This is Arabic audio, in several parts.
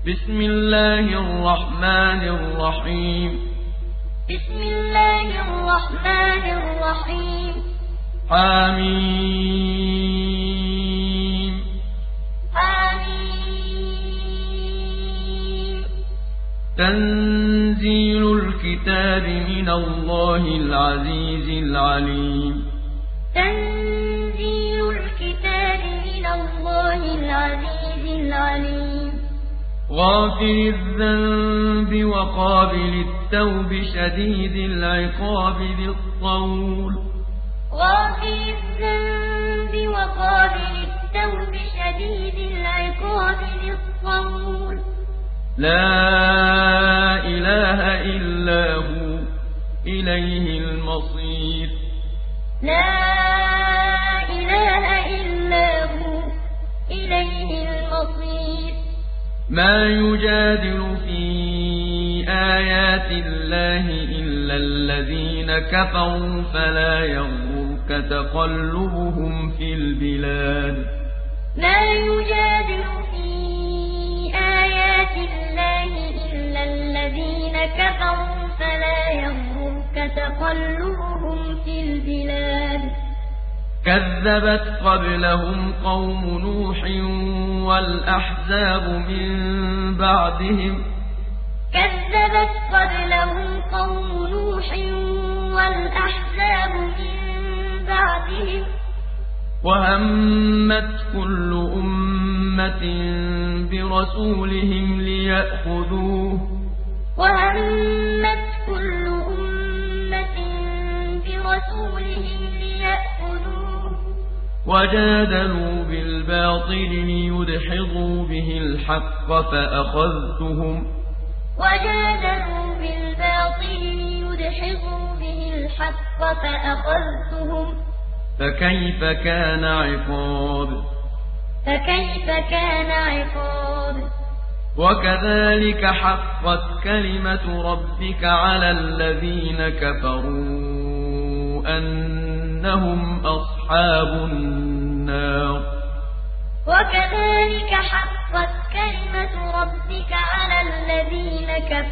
بسم الله الرحمن الرحيم بسم الله الرحمن الرحيم حميم حميم تنزيل الكتاب من الله العزيز العليم تنزيل الكتاب من الله العزيز العليم غافر الذنب وقابل التوب شديد العقاب ذي الطول غافر الذنب وقابل التوب شديد العقاب ذي الطول لا إله إلا هو إليه المصير لا إله إلا هو إليه المصير ما يجادل في آيات الله إلا الذين كفروا فلا يغرك تقلبهم في البلاد ما يجادل في آيات الله إلا الذين كفروا فلا يغرك تقلبهم في البلاد كذبت قبلهم قوم نوح والأحزاب من بعدهم كذبت قبلهم قوم نوح والأحزاب من بعدهم وهمت كل أمة برسولهم ليأخذوه وهمت كل أمة برسولهم ليأخذوه وجادلوا بالباطل ليدحضوا به الحق فأخذتهم وجادلوا بالباطل ليدحضوا به الحق فأخذتهم فكيف كان عقاب فكيف كان عقاب وكذلك حقت كلمة ربك على الذين كفروا أنهم أصحاب النار وكذلك حقت كلمة ربك على الذين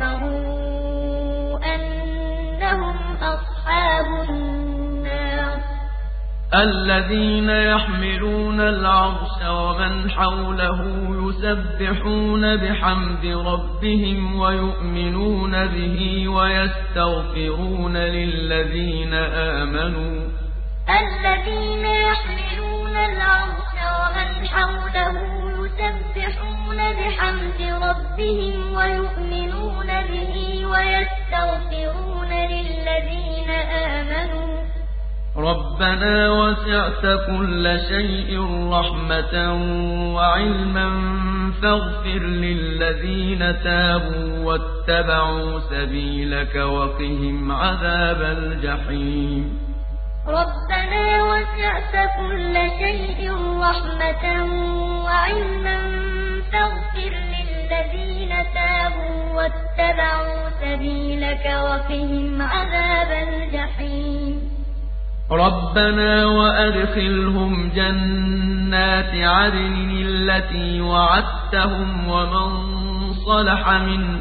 كفروا أنهم أصحاب النار الذين يحملون العرش ومن حوله يسبحون بحمد ربهم ويؤمنون به ويستغفرون للذين آمنوا الذين يحملون العرش ومن حوله يسبحون بحمد ربهم ويؤمنون به ويستغفرون للذين آمنوا ربنا وسعت كل شيء رحمة وعلما فاغفر للذين تابوا واتبعوا سبيلك وقهم عذاب الجحيم ربنا وسعت كل شيء رحمة وعلما فاغفر للذين تابوا واتبعوا سبيلك وقهم عذاب الجحيم ربنا وأدخلهم جنات عدن التي وعدتهم ومن صلح من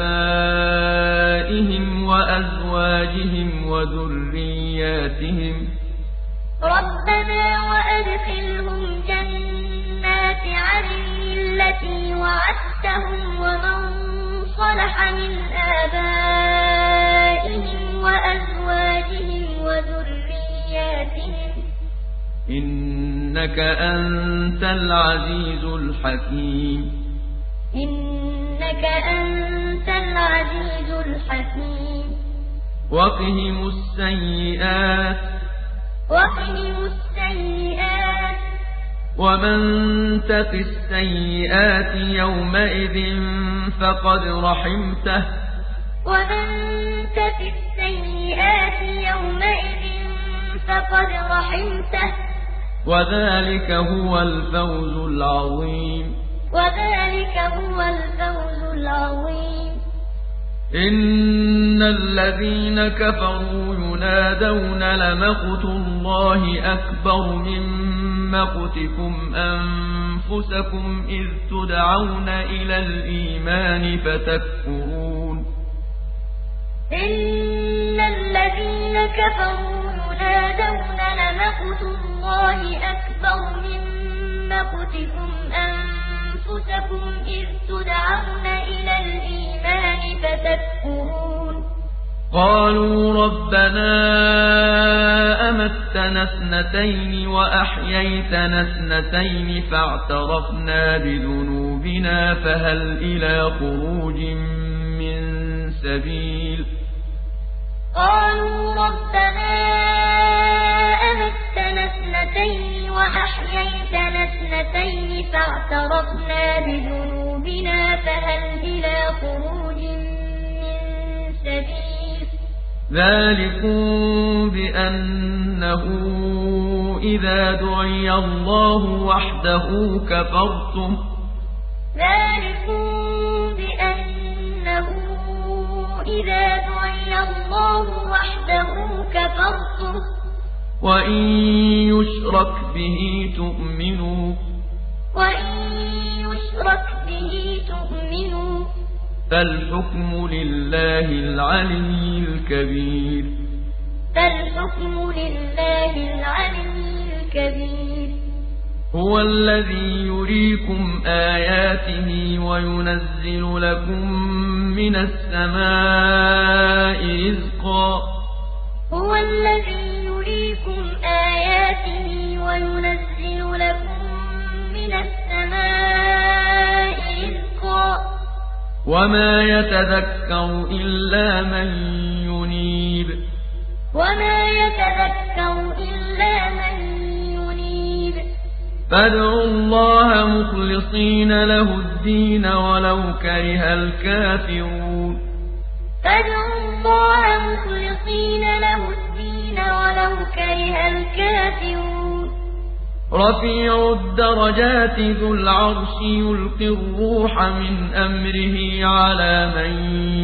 آبائهم وأزواجهم وذرياتهم ربنا وأدخلهم جنات عدن التي وعدتهم ومن صلح من آبائهم وأزواجهم وذرياتهم إنك أنت العزيز الحكيم إنك أنت العزيز الحكيم وقهم السيئات وقهم السيئات ومن تق السيئات يومئذ فقد رحمته ومن تق السيئات يومئذ فقد رحمته وذلك هو الفوز العظيم وذلك هو الفوز العظيم إن الذين كفروا ينادون لمقت الله أكبر من مقتكم أنفسكم أنفسكم إذ تدعون إلى الإيمان فتكفرون إن الذين كفروا ينادون لمقت الله أكبر من مقتكم أنفسكم إذ تدعون إلى الإيمان فتكفرون قالوا ربنا أمتنا اثنتين وأحييتنا اثنتين فاعترفنا بذنوبنا فهل إلى خروج من سبيل قالوا ربنا أمتنا اثنتين وأحييتنا اثنتين فاعترفنا بذنوبنا فهل إلى خروج من سبيل ذلكم بأنه إذا دعي الله وحده كفرتم ذلكم بأنه إذا دعي الله وحده كفرتم وإن يشرك به تؤمنوا فالحكم لله العلي الكبير هو الذي يريكم آياته وينزل لكم من السماء رزقا هو الذي يريكم آياته وينزل لكم من السماء رزقا وما يتذكر إلا من ينيب فادعوا الله مخلصين له الدين ولو كره الكافرون رفيع الدرجات ذو العرش يلقي الروح من أمره على من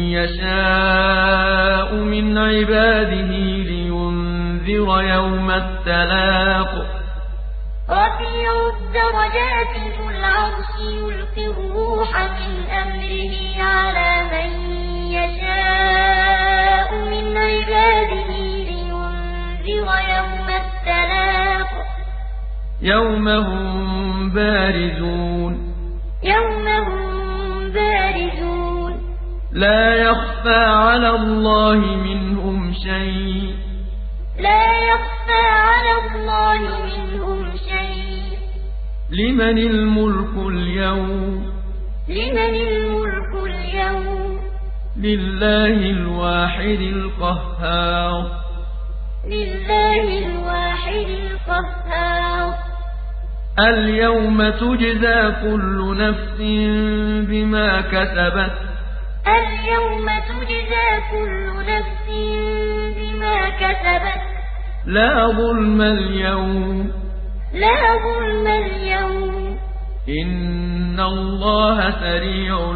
يشاء من عباده لينذر يوم التلاق رفيع الدرجات ذو العرش يلقي الروح من أمره على من يشاء من عباده لينذر يوم التلاق يوم هم بارزون لا يخفى على الله منهم شيء لمن الملك اليوم لله الواحد القهار اليوم تجزى كل نفس بما كسبت لا ظلم اليوم إن الله سريع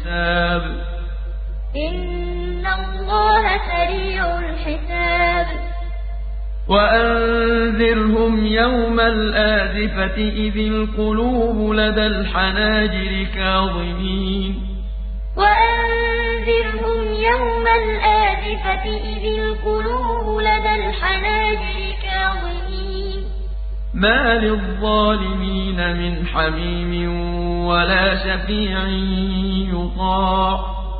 الحساب وأنذرهم يوم الآزفة إذ القلوب لدى الحناجر كاظمين ما للظالمين من حميم ولا شفيع يطاع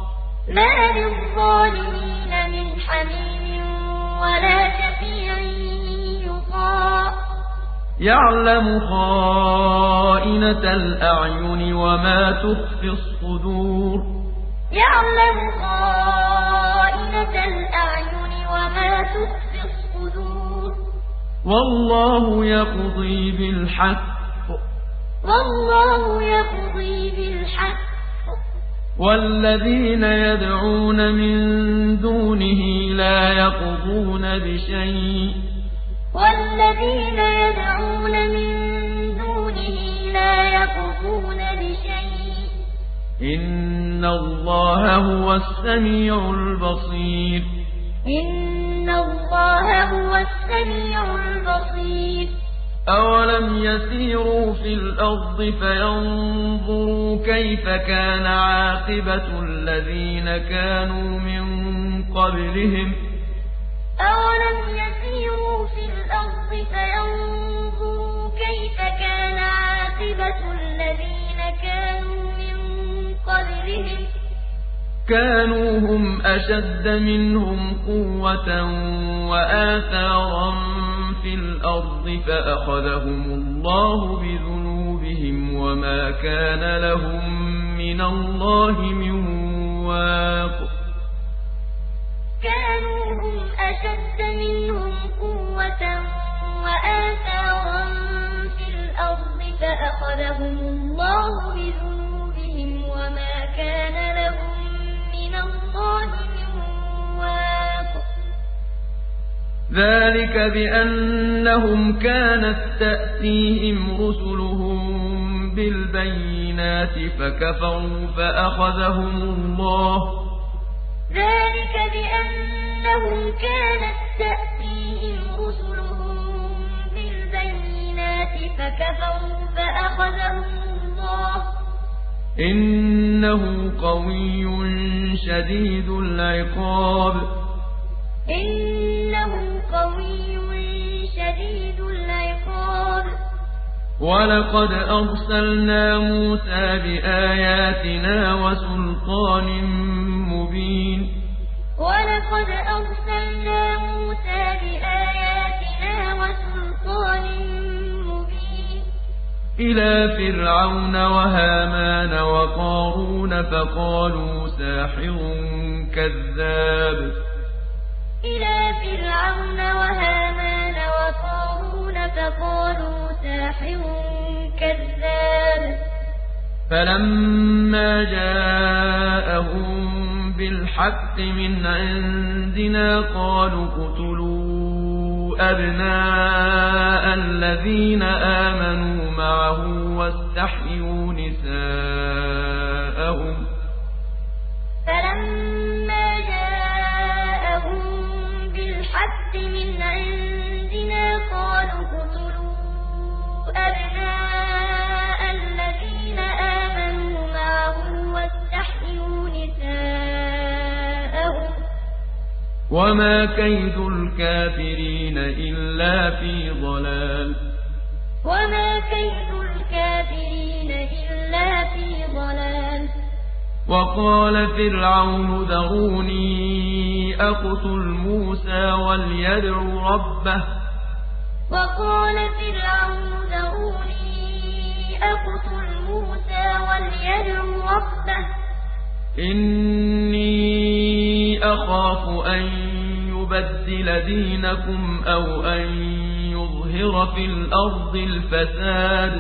يعلم خائنة الأعين وما تخفي الصدور والله يقضي بالحق والذين يدعون من دونه لا يقضون بشيء إن الله هو السميع البصير أَوَلَمْ يَسِيرُوا فِي الْأَرْضِ فَيَنظُرُوا كَيْفَ كَانَ عَاقِبَةُ الَّذِينَ كَانُوا مِن قَبْلِهِمْ ۚ أَوَلَمْ يَسِيرُوا فِي الْأَرْضِ فَيَنظُرُوا كَيْفَ كَانَ عَاقِبَةُ الَّذِينَ كَانُوا مِن قَبْلِهِمْ ۚ كَانُوا هُمْ أَشَدَّ مِنْهُمْ قُوَّةً وَآثَارًا فِي الْأَرْضِ فَأَخَذَهُمُ اللَّهُ بِذُنُوبِهِمْ وَمَا كَانَ لَهُم مِّنَ اللَّهِ مِن وَاقٍ كَانُوا هُمْ أَشَدَّ مِنْهُمْ قُوَّةً وَآثَارًا فِي الْأَرْضِ فَأَخَذَهُمُ اللَّهُ بِذُنُوبِهِمْ وَمَا كَانَ لَهُم مِّنَ اللَّهِ مِن وَاقٍ ذَٰلِكَ بِأَنَّهُمْ كَانَت تَّأْتِيهِمْ رُسُلُهُم بِالْبَيِّنَاتِ فَكَفَرُوا فَأَخَذَهُمُ اللَّهُ ۚ ذَٰلِكَ بِأَنَّهُمْ كَانَت تَّأْتِيهِمْ رُسُلُهُم بِالْبَيِّنَاتِ فَكَفَرُوا فَأَخَذَهُمُ اللَّهُ ۚ إِنَّهُ قَوِيٌّ شَدِيدُ الْعِقَابِ إِنَّهُ قَوِيٌّ شَدِيدُ الْعِقَابِ وَلَقَدْ أَرْسَلْنَا مُوسَىٰ بِآيَاتِنَا وَسُلْطَانٍ مُّبِينٍ وَلَقَدْ أَرْسَلْنَا مُوسَىٰ بِآيَاتِنَا وَسُلْطَانٍ مُّبِينٍ إِلَىٰ فِرْعَوْنَ وَهَامَانَ وَقَارُونَ فَقَالُوا سَاحِرٌ كَذَّابٌ إِلَىٰ فِرْعَوْنَ وَهَامَانَ وَقَارُونَ فَقَالُوا سَاحِرٌ كَذَّابٌ فَلَمَّا جَاءَهُم بِالْحَقِّ مِنْ عِندِنَا قَالُوا اقْتُلُوا أَبْنَاءَ الَّذِينَ آمَنُوا مَعَهُ وَاسْتَحْيُوا نِسَاءَهُمْ ۚ فَلَمَّا جَاءَهُم بِالْحَقِّ مِنْ عِندِنَا قَالُوا اقْتُلُوا أَبْنَاءَ الَّذِينَ آمَنُوا مَعَهُ وَاسْتَحْيُوا نِسَاءَهُمْ ۚ وَمَا كَيْدُ الْكَافِرِينَ إِلَّا فِي ضَلَالٍ وَمَا كَيْدُ الْكَافِرِينَ إِلَّا فِي ضَلَالٍ وَقَالَ فِرْعَوْنُ ذَرُونِي أَقْتُلْ مُوسَىٰ وَلْيَدْعُ رَبَّهُ ۖ وَقَالَ فِرْعَوْنُ ذَرُونِي أَقْتُلْ مُوسَىٰ وَلْيَدْعُ رَبَّهُ ۖ إِنِّي أَخَافُ أَن يُبَدِّلَ دِينَكُمْ أَوْ أَن يُظْهِرَ فِي الْأَرْضِ الْفَسَادَ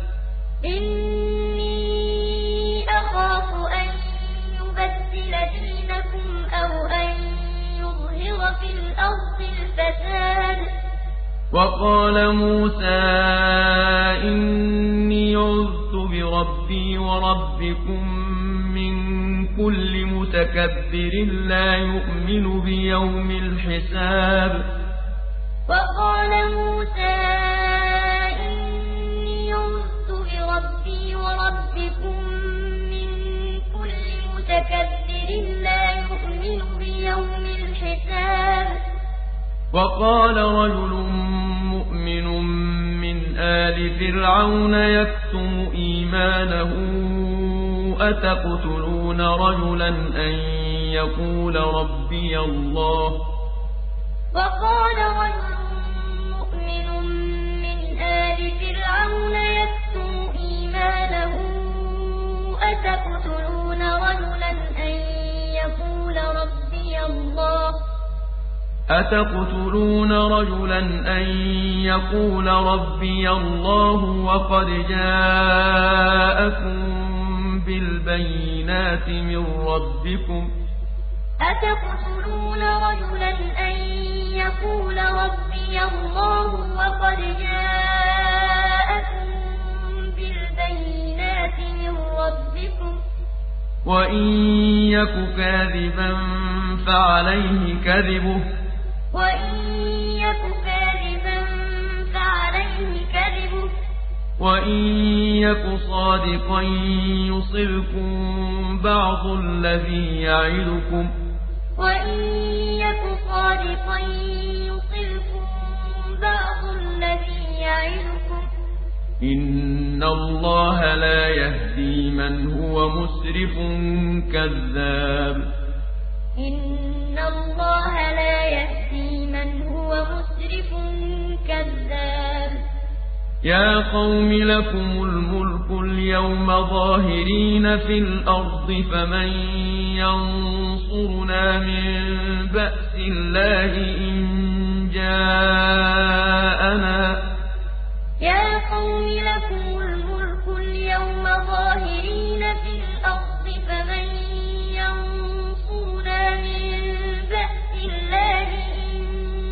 إِنِّي أَخَافُ أَن يُبَدِّلَ دِينَكُمْ أَوْ أَن يُظْهِرَ فِي الْأَرْضِ الْفَسَادَ وَقَالَ مُوسَىٰ إِنِّي عُذْتُ بِرَبِّي وَرَبِّكُم مِّن كُلِّ مُتَكَبِّرٍ لَّا يُؤْمِنُ بِيَوْمِ الْحِسَابِ وَقَالَ مُوسَىٰ إِنِّي عُذْتُ بِرَبِّي وَرَبِّكُم مِّن كُلِّ مُتَكَبِّرٍ لَّا يُؤْمِنُ بِيَوْمِ الْحِسَابِ وَقَالَ رَجُلٌ مُّؤْمِنٌ مِّنْ آلِ فِرْعَوْنَ يَكْتُمُ إِيمَانَهُ أَتَقْتُلُونَ رَجُلًا أَن يَقُولَ رَبِّيَ اللَّهُ ۖ وَقَالَ رَجُلٌ مُّؤْمِنٌ مِّنْ آلِ فِرْعَوْنَ يَكْتُمُ إِيمَانَهُ أَتَقْتُلُونَ رَجُلًا أَن يَقُولَ رَبِّيَ اللَّهُ ۖ وَقَدْ جَاءَكُم بِالْبَيِّنَاتِ مِن رَّبِّكُمْ ۖ أَتَقْتُلُونَ رَجُلًا أَن يَقُولَ رَبِّيَ اللَّهُ وَقَدْ جَاءَكُم بِالْبَيِّنَاتِ مِن رَّبِّكُمْ ۖ وَإِن يَكُ كَاذِبًا فَعَلَيْهِ كَذِبُهُ ۖ وإن يك صادقا يصبكم بعض الذي يعدكم وإن يك صادقا يصبكم بعض الذي يعدكم إن الله لا يهدي من هو مسرف كذاب إن الله لا يهدي من هو مسرف كذاب يا قوم لكم الملك اليوم ظاهرين في الأرض فمن ينصرنا من بأس الله إن جاءنا يا قوم لكم الملك اليوم ظاهرين في الأرض فمن ينصرنا من بأس الله إن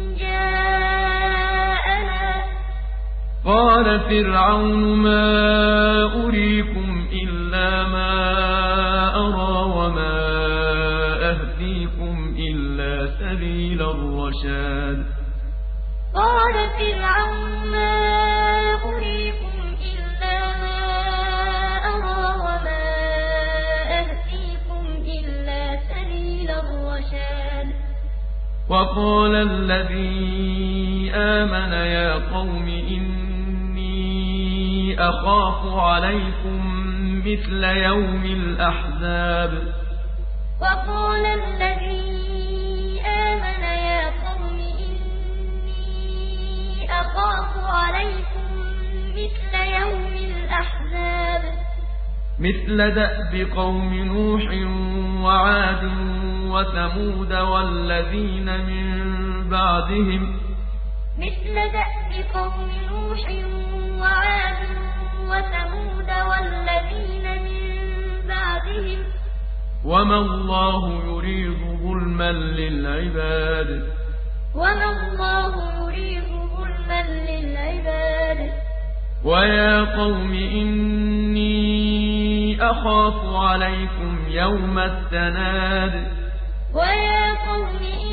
جاءنا قال فرعون ما أريكم إلا ما أرى وما أهديكم إلا سبيل الرشاد قال فرعون ما أريكم إلا ما أرى وما أهديكم إلا سبيل الرشاد وقال الذي آمن يا قوم إني أخاف عليكم مثل يوم الأحزاب وقال الذي آمن يا قوم إني أخاف عليكم مثل يوم الأحزاب مثل دأب قوم نوح وعاد وثمود والذين من بعدهم مثل دأب قوم نوح وعاد وثمود والذين من بعدهم وما الله يريد ظلما للعباد وما الله يريد ظلما للعباد ويا قوم إني أخاف عليكم يوم التناد ويا قوم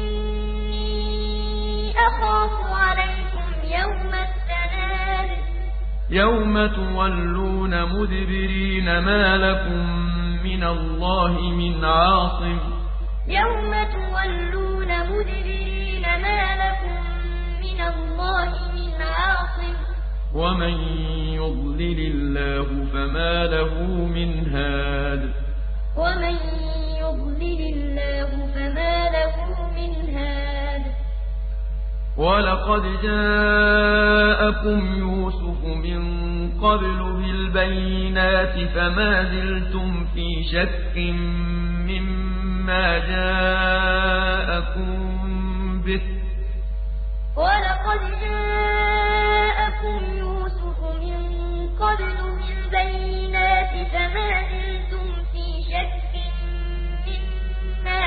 إني أخاف عليكم يوم التناد يوم تولون مدبرين ما لكم من الله من عاصم يوم تولون مدبرين ما لكم من الله من عاصم ومن يضلل الله فما له من هاد ومن يضلل الله فما له من هاد ولقد جاءكم يوسف من قبل بالبينات فما زلتم في شك مما جاءكم به ولقد جاءكم يوسف من قبل بالبينات فما زلتم في شك مما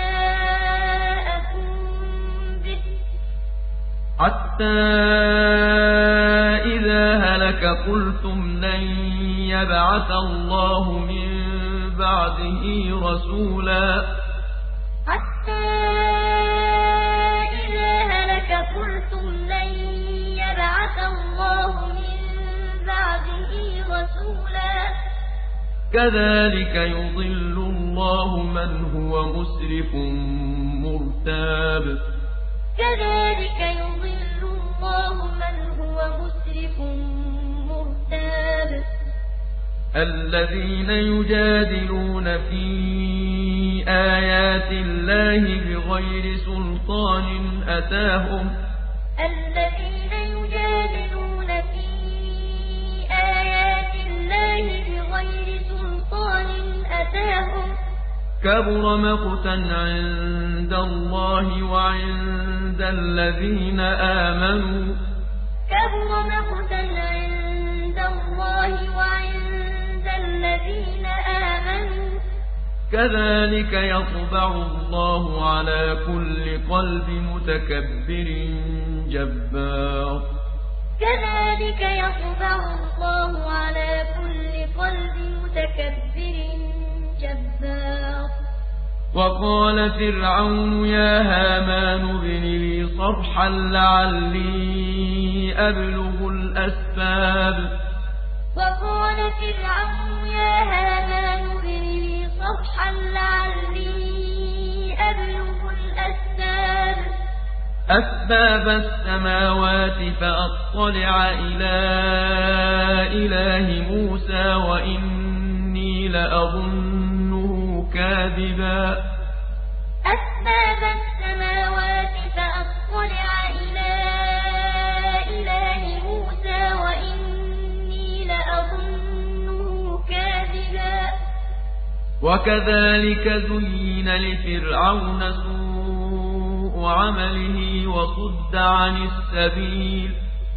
جاءكم به حتى إذا هلك قلتم لن يبعث الله من بعده رسولا حتى إذا هلك قلتم لن يبعث الله من بعده رسولا كذلك يضل الله من هو مسرف مرتاب كذلك يضل الله من هو مسرف مرتاب الذين يجادلون في آيات الله بغير سلطان أتاهم الذين يجادلون في آيات الله بغير سلطان أتاهم كبر مقتا عند الله وعند الذين آمنوا كبر مقتا عند الله وعند الذين آمنوا كذلك يطبع الله على كل قلب متكبر جبار كذلك يطبع الله على كل قلب متكبر جبار وقال فرعون يا هامان ابن لي صرحا لعلي أبلغ الأسباب قال فرعون يا هامان ابن لي صرحا لعلي أبلغ أسباب السماوات فأطلع إلى إله موسى وإني لأظنه كاذبا أسباب السماوات فأطلع إلى إله موسى وإني لأظنه كاذبا وكذلك زين لفرعون سوء عمله وصد عن السبيل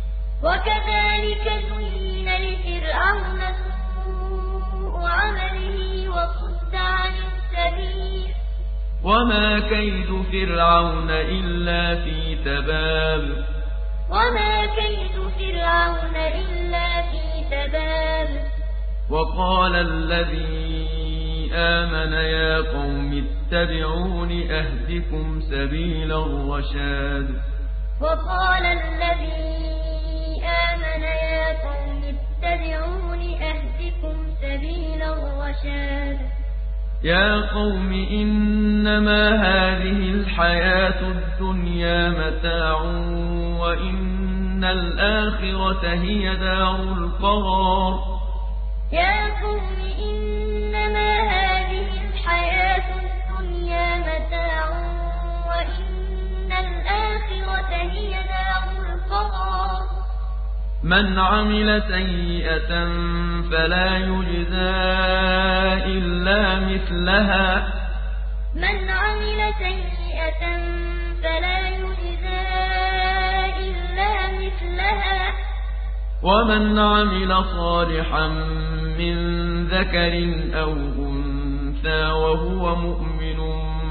وكذلك زين لفرعون سوء عمله وصد عن السبيل وما كيد فرعون إلا في تباب وما كيد فرعون إلا في تباب وقال الذي آمن يا قوم اتبعون أهدكم سبيل الرشاد وقال الذي آمن يا قوم اتبعون أهدكم سبيل الرشاد يا قوم إنما هذه الحياة الدنيا متاع وإن الآخرة هي دار القرار يا قوم إنما هذه الحياة الدنيا متاع وإن الآخرة هي دار القرار من عمل سيئة فلا يجزى إلا مثلها من عمل سيئة فلا يجزى إلا مثلها ومن عمل صالحا من ذكر أو أنثى وهو مؤمن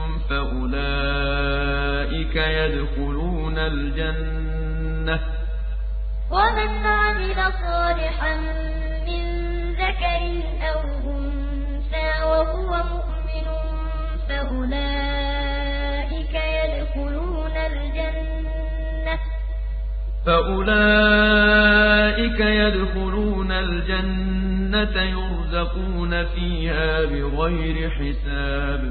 فأولئك يدخلون الجنة ومن عمل صالحا من ذكر أو أنثى وهو مؤمن فأولئك يدخلون الجنة يرزقون فيها بغير حساب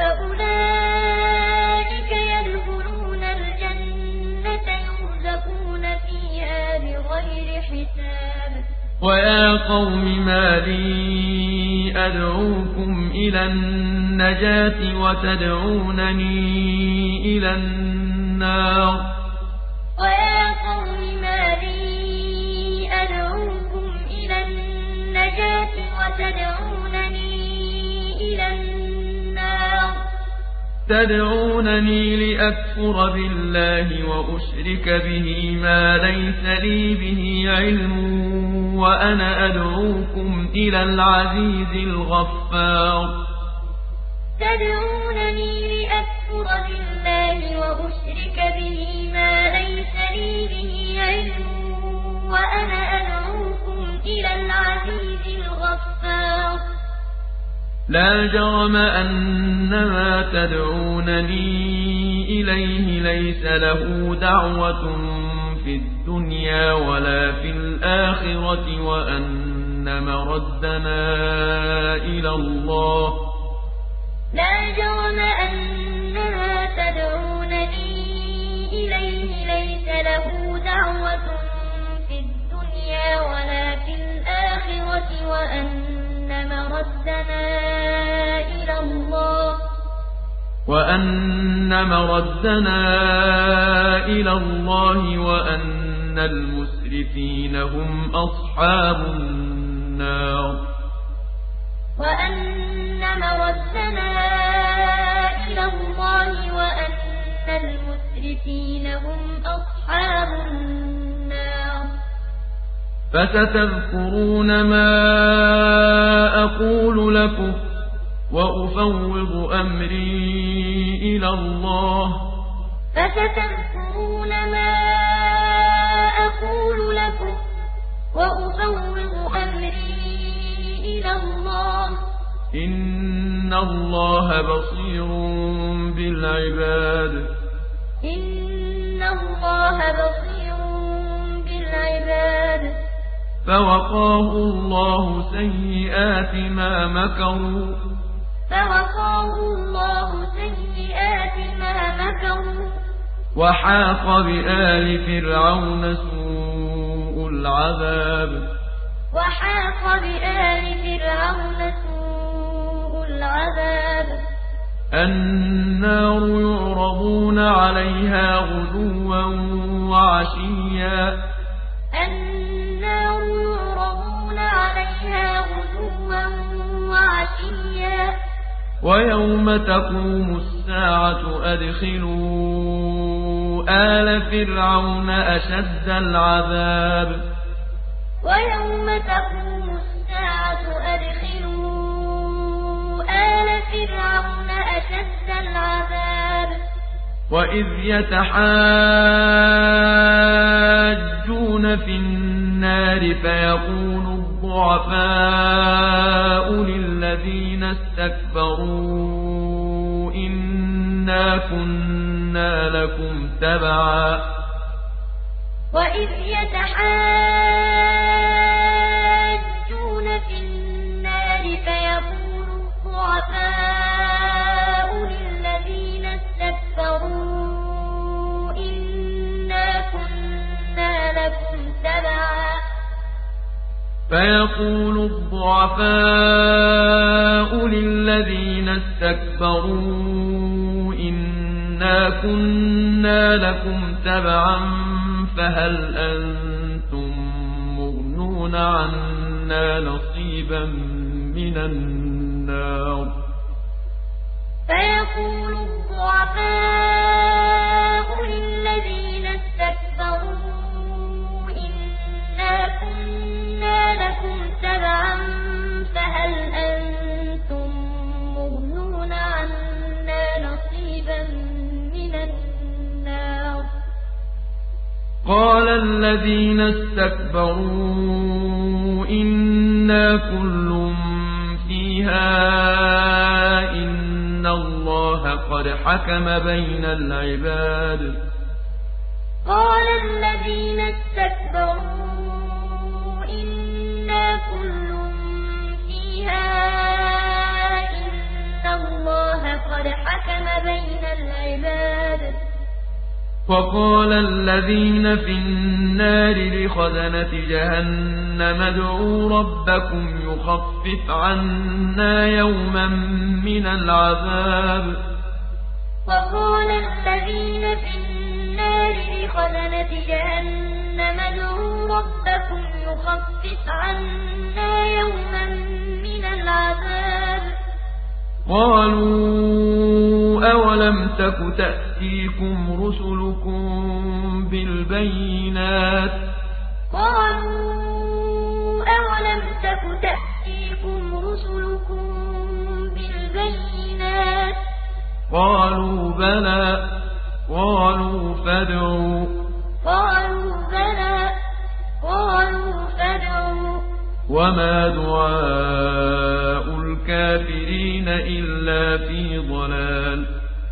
فأولئك يدخلون الجنة يرزقون فيها بغير حساب ويا قوم ما لي أدعوكم إلى النجاة وتدعونني إلى النار ويا قوم ما لي أدعوكم إلى النجاة وتدعونني إلى النار تدعونني لأكفر بالله وأشرك به ما ليس لي به علم وأنا أدعوكم إلى العزيز الغفار تدعونني لأكفر بالله وأشرك به ما ليس لي به علم وأنا أدعوكم إلى العزيز الغفار لا جرم أن ما تدعونني إليه ليس له دعوة في الدنيا ولا في الآخرة وأن مردنا إلى الله لا جرم أن ما تدعونني إليه ليس له دعوة في الدنيا ولا في الآخرة وأن مردنا إلى الله وأن المسرفين هم أصحاب النار وأن مردنا إلى الله وأن المسرفين هم أصحاب النار فستذكرون ما أقول لكم وأفوض أمري إلى الله فستذكرون ما أقول لكم وأفوض أمري إلى الله إن الله بصير بالعباد إن الله بصير بالعباد فوقاه الله سيئات ما مكروا وحاق بآل فرعون سوء العذاب النار يعرضون عليها غدوا وعشيا ويوم تقوم الساعة أدخلوا آل فرعون أشد العذاب وإذ يتحاجون في النار فيقول الضعفاء للذين استكبروا إنا كنا لكم تبعا فيقول الضعفاء للذين استكبروا إنا كنا لكم تبعا فهل أنتم مغنون عنا نصيبا من النار فيقول الضعفاء للذين استكبروا إنا كنا لكم تبعا فهل أنتم مغنون عنا نصيبا من النار قال الذين استكبروا إنا كل فيها إن الله قد حكم بين العباد قال الذين استكبروا إنا كل فيها إن الله قد حكم بين العباد وقال الذين في النار لخزنة جهنم ادعوا ربكم يخفف عنا يوما من العذاب وقال الذين في النار لخزنة جهنم ادعوا ربكم يخفف عنا يوما من العذاب قالوا أولم تك تأتيكم رسلكم بالبينات قالوا بلى قالوا فادعوا وما دعاء الكافرين إلا في ضلال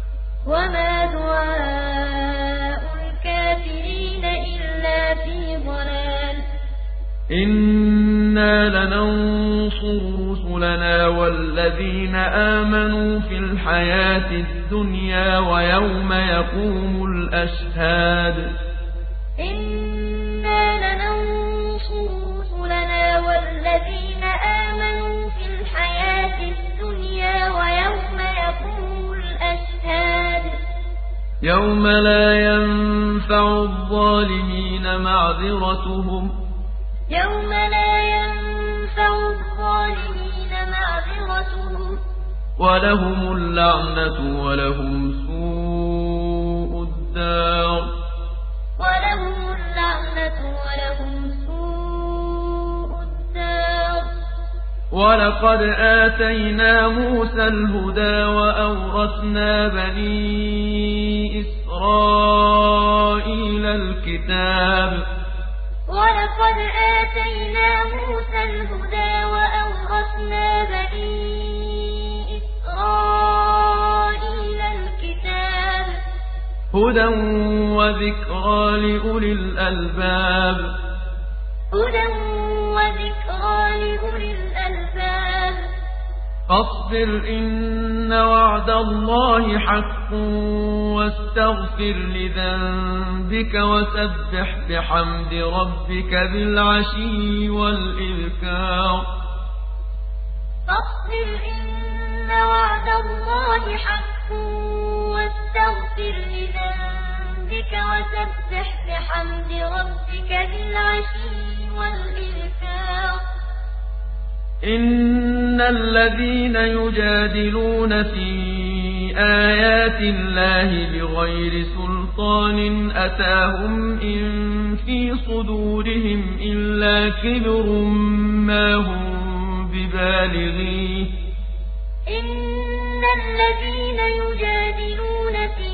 إنا لننصر رسلنا والذين آمنوا في الحياة الدنيا ويوم يقوم الأشهاد والذين آمنوا في الحياة الدنيا ويوم يقوم الأشهاد يوم لا ينفع الظالمين معذرتهم ولهم اللعنة ولهم سوء الدار ولقد آتينا موسى الهدى وأورثنا بني إسرائيل الكتاب هدى وذكرى لأولي الألباب وذكرى لأولي الألباب فاصبر إن وعد الله حق واستغفر لذنبك وسبح بحمد ربك بالعشي والإبكار فاصبر إن وعد الله حق واستغفر لذنبك وسبح بحمد ربك بالعشي والإبكار إن الذين يجادلون في آيات الله بغير سلطان أتاهم إن في صدورهم إلا كبر ما هم ببالغيه إن الذين يجادلون في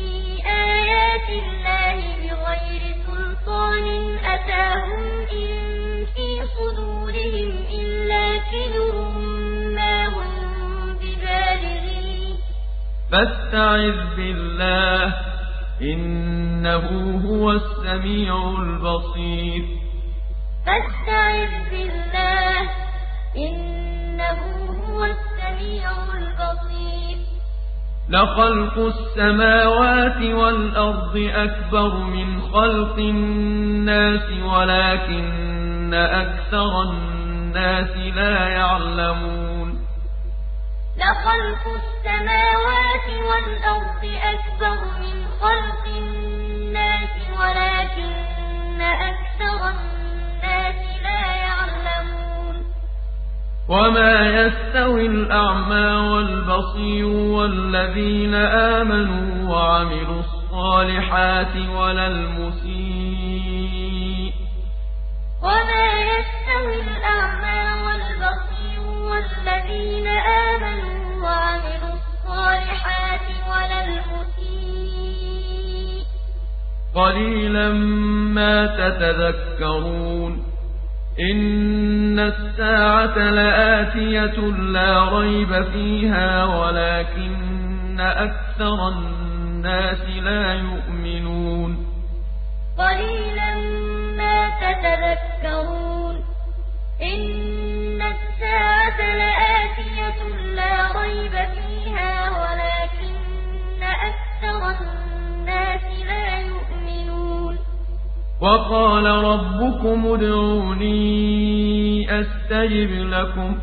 آيات الله بغير سلطان أتاهم إن في صدورهم إلا كبر ما هم ببالغيه فاستعذ بالله إنه هو السميع البصير فاستعذ بالله إنه هو السميع البصير لخلق السماوات والأرض أكبر من خلق الناس ولكن أكثر الناس لا يعلمون لخلق السماوات والأرض أكبر من خلق الناس ولكن أكثر الناس لا يعلمون وما يستوي الأعمى والبصير والذين آمنوا وعملوا الصالحات ولا المسيء وما يستوي الأعمى والبصير والذين آمنوا وعملوا الصالحات ولا المسيء قليلا ما تتذكرون إن الساعة لآتية لا ريب فيها ولكن أكثر الناس لا يؤمنون قليلا ما تتذكرون إن الساعة لآتية لا ريب فيها ولكن أكثر الناس لا يؤمنون وقال ربكم ادعوني أستجب لكم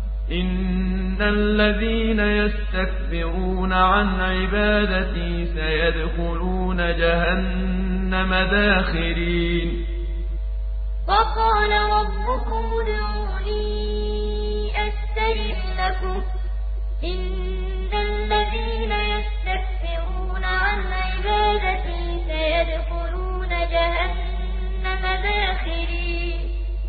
إن الذين يستكبرون عن عبادتي سيدخلون جهنم داخرين وقال ربكم ادعوني أستجب لكم إن الذين يستكبرون عن عبادتي سيدخلون جهنم داخرين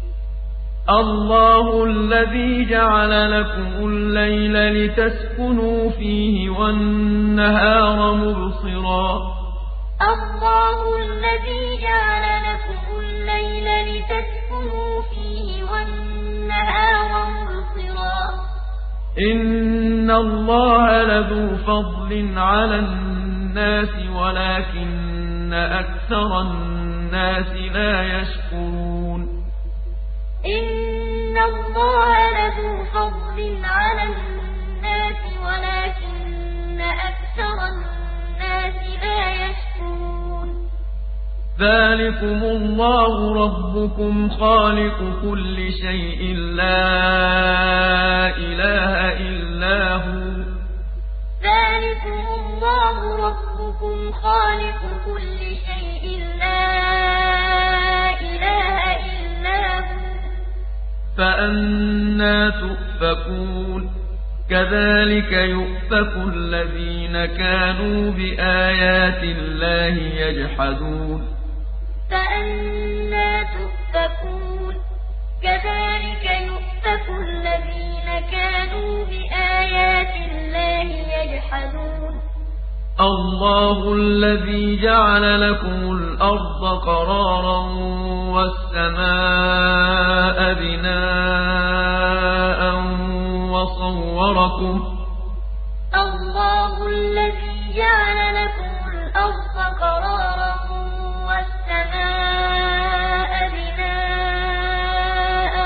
الله الذي جعل لكم الليل لتسكنوا فيه والنهار مبصرا الله الذي جعل لكم الليل لتسكنوا فيه والنهار مبصرا إن الله لذو فضل على الناس ولكن أكثر الناس لا يشكرون إن الله لذو فضل على الناس ولكن أكثر الناس لا يشكرون ذلكم الله ربكم خالق كل شيء لا إله إلا هو ذلكم الله ربكم خالق كل شيء لا إله إلا هو فأنى تؤفكون كذلك يؤفك الذين كانوا بآيات الله يجحدون فأنى تؤفكون كذلك يؤفك الذين كانوا بآيات الله يجحدون الله الذي جعل لكم الأرض قرارا والسماء بناء وصوركم الله الذي جعل لكم الأرض قرارا والسماء بناء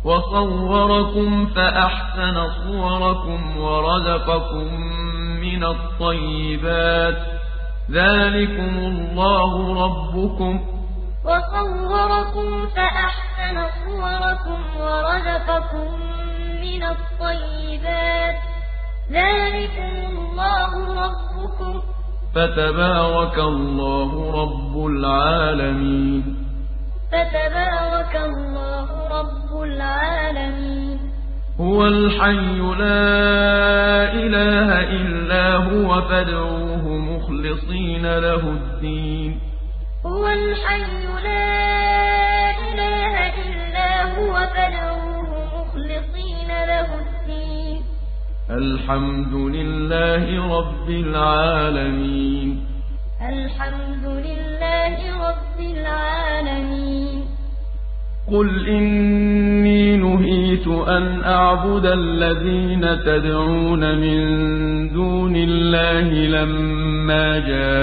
وصوركم فأحسن صوركم ورزقكم من الطيبات ذلكم الله ربكم وصوركم فأحسن صوركم ورزقكم من الطيبات ذلكم الله ربكم فتبارك الله رب العالمين فتبارك الله رب العالمين هو الحي لا إله إلا هو فادعوه مخلصين له الدين هو الحي لا إله إلا هو فادعوه مخلصين له الدين الحمد لله رب العالمين الحمد لله رب العالمين قل إني نهيت أن أعبد الذين تدعون من دون الله لما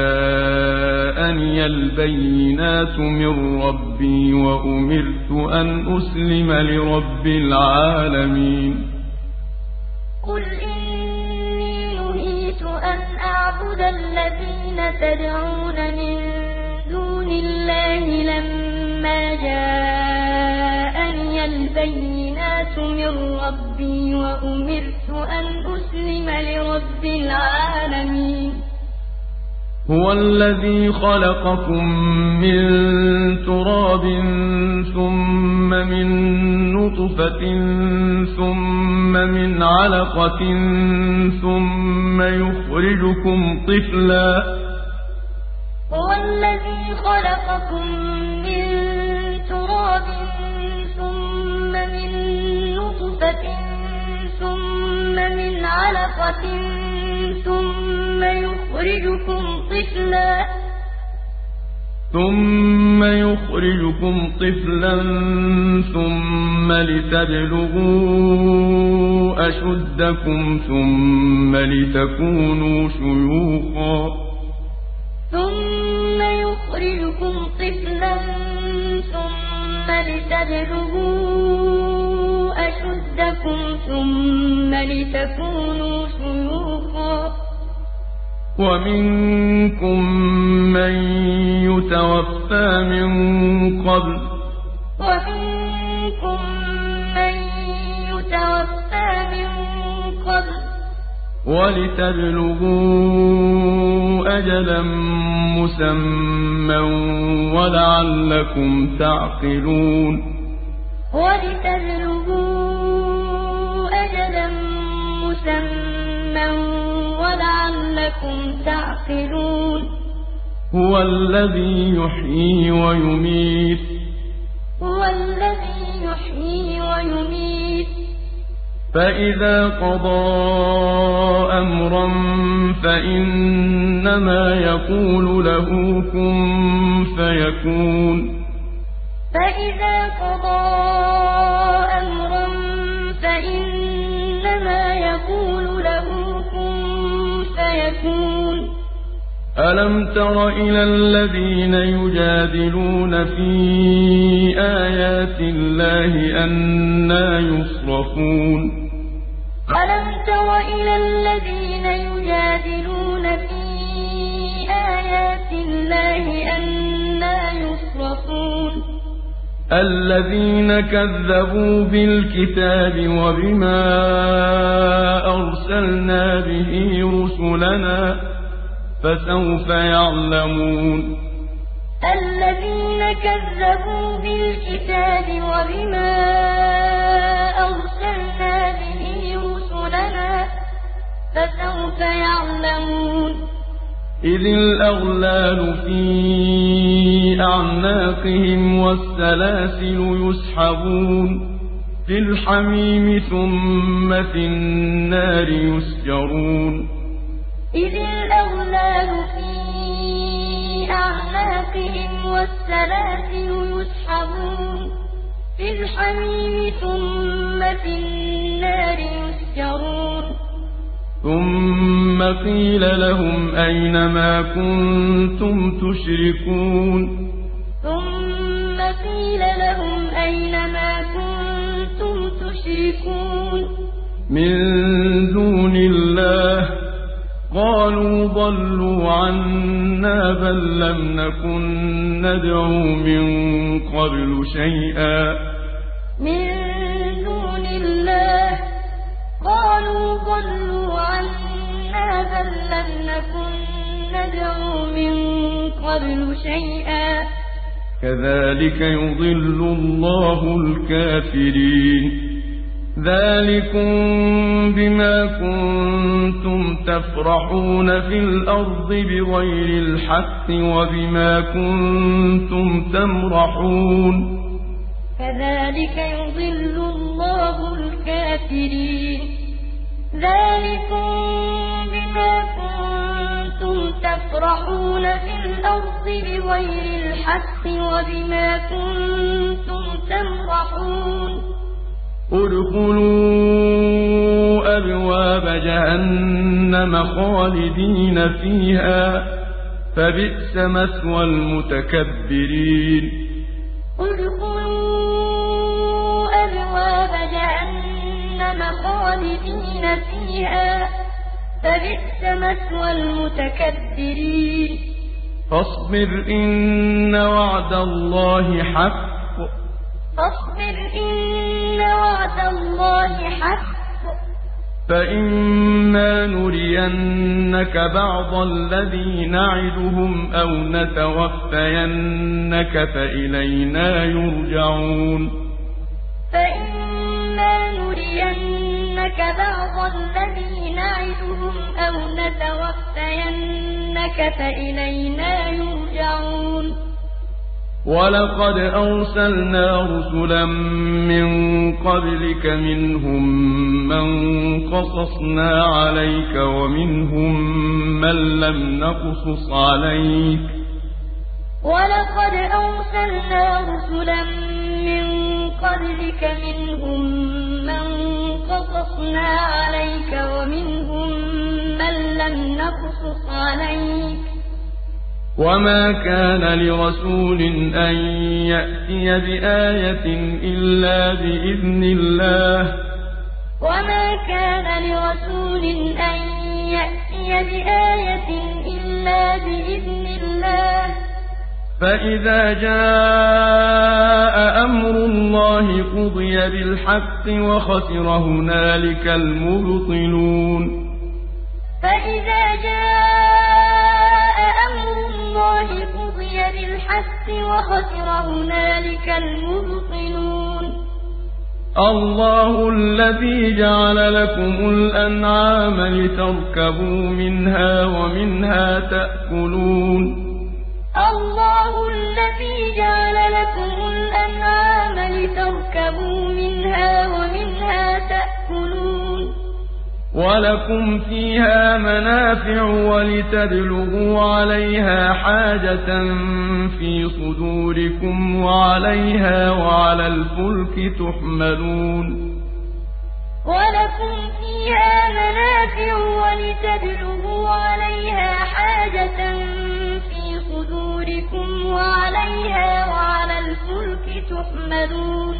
جاءني البينات من ربي وأمرت أن أسلم لرب العالمين قل إني نهيت أن أعبد الذين تدعون من دون الله لما جاءني البينات من ربي وأمرت أن أسلم لرب العالمين هو الذي خلقكم من تراب ثم من نطفة ثم من علقة ثم يخرجكم طفلا هو الذي خلقكم من تراب ثم من نطفة ثم من علقة ثم يخرجكم طفلا ثم لتبلغوا أشدكم ثم لتكونوا شيوخا ثم يخرجكم طفلا ثم لتبلغوا أشدكم ثم لتكونوا شيوخا ومنكم من يتوفى من قبل ولتبلغوا أجلا مسمى ولعلكم تعقلون هو الذي يحيي ويميت فإذا قضى أمرا فإنما يقول له كن فيكون ألم تر إلى الذين يجادلون في آيات الله أنى يصرفون ألم تر إلى الذين يجادلون في آيات الله أنى يصرفون الذين كذبوا بالكتاب وبما أرسلنا به رسلنا فسوف يعلمون الذين كذبوا بالكتاب وبما أرسلنا به رسلنا فسوف يعلمون إذ الأغلال في أعناقهم والسلاسل يسحبون في الحميم ثم في النار يسجرون إذ الأغلال في أعناقهم والسلاسل يسحبون في الحميم ثم في النار يسجرون ثم قيل لهم أين ما كنتم تشركون ثم قيل لهم أين ما كنتم يشركون من دون الله قالوا ضلوا عنا بل لم نكن ندعو من قبل شيئا من دون الله قالوا ضلوا عنا بل لم نكن ندعو من قبل شيئا كذلك يضل الله الكافرين ذلكم بما كنتم تفرحون في الأرض بغير الحق وبما كنتم تمرحون كذلك يضل الله الكافرين ذلكم بما كنتم تفرحون في الأرض بغير الحق وبما كنتم تمرحون ادخلوا أبواب جهنم خالدين فيها فبئس مثوى المتكبرين ادخلوا أبواب جهنم خالدين فيها فبئس مثوى المتكبرين فاصبر إن وعد الله حق فاصبر إن وعد الله حق فإما نرينك بعض الذي نعدهم أو نتوفينك فإلينا يرجعون فإما نرينك بعض الذي نعدهم أو نتوفينك فإلينا يرجعون ولقد أرسلنا رسلا من قبلك منهم من قصصنا عليك ومنهم من لم نقصص عليك ولقد أرسلنا رسلا من قبلك منهم من قصصنا عليك ومنهم من لم نقصص عليك وما كان لرسول أن يأتي بآية إلا بإذن الله وما كان لرسول أن يأتي بآية إلا بإذن الله فإذا جاء أمر الله قضي بالحق وخسر هنالك المبطلون فإذا جاء أمر الله قضي بالحق وخسر هنالك المبطلون الله الذي جعل لكم الأنعام لتركبوا منها ومنها تأكلون الله الذي جعل لكم الأنعام لتركبوا منها ومنها تأكلون ولكم فيها منافع ولتبلغوا عليها حاجة في صدوركم وعليها وعلى الفلك تحملون ولكم فيها منافع ولتبلغوا عليها حاجة في صدوركم وعليها وعلى الفلك تحملون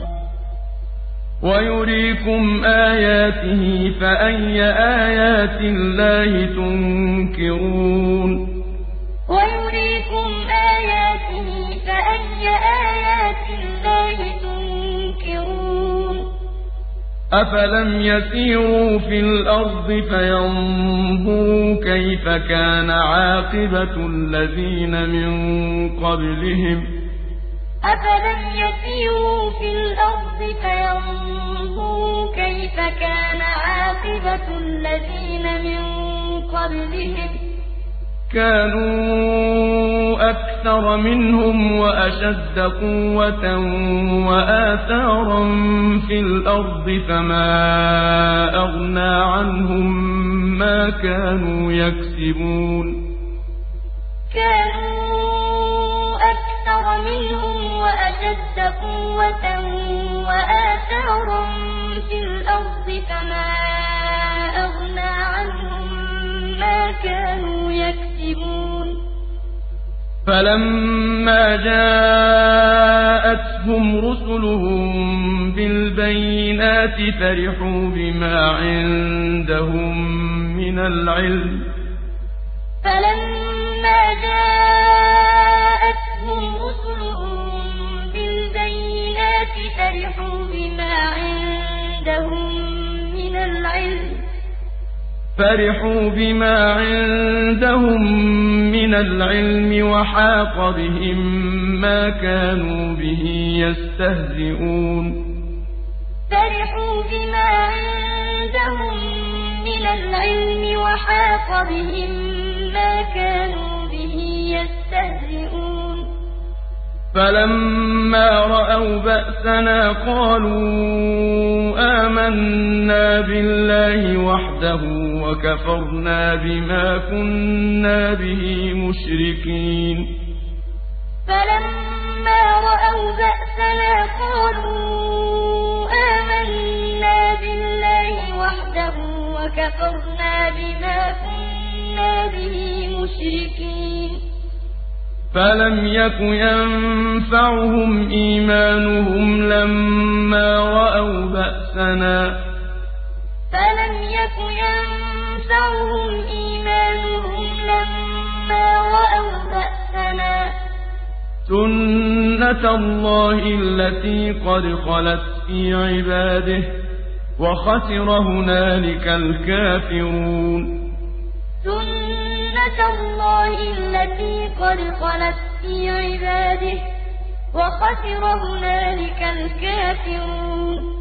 ويريكم آياته فأي آيات الله تنكرون ويريكم آياته فأي آيات الله تنكرون أفلم يسيروا في الأرض فينظروا كيف كان عاقبة الذين من قبلهم أفلم يسيروا في الأرض فينظروا كيف كان عاقبة الذين من قبلهم كانوا أكثر منهم وأشد قوة وآثارا في الأرض فما أغنى عنهم ما كانوا يكسبون كانوا أكثر منهم وأشد قوة وآثارا في الأرض فما أغنى عنهم ما كانوا يكسبون فلما جاءتهم رسلهم بالبينات بالبينات فرحوا بما عندهم من العلم فلما جاءتهم رسلهم بالبينات فرحوا بما عندهم من العلم وحاق بهم ما كانوا به يستهزئون فرحوا بما عندهم من العلم وحاق بهم ما كانوا به يستهزئون فلما رأوا بأسنا قالوا آمنا بالله وحده وكفرنا بما كنا به مشركين فلما رأوا بأسنا قالوا آمنا بالله وحده وكفرنا بما كنا به مشركين فلم يك ينفعهم إيمانهم لما رأوا بأسنا سنة الله التي قد خلت في عباده وخسر هنالك الكافرون سنة الله التي قد خلت في عباده وخسر هنالك الكافرون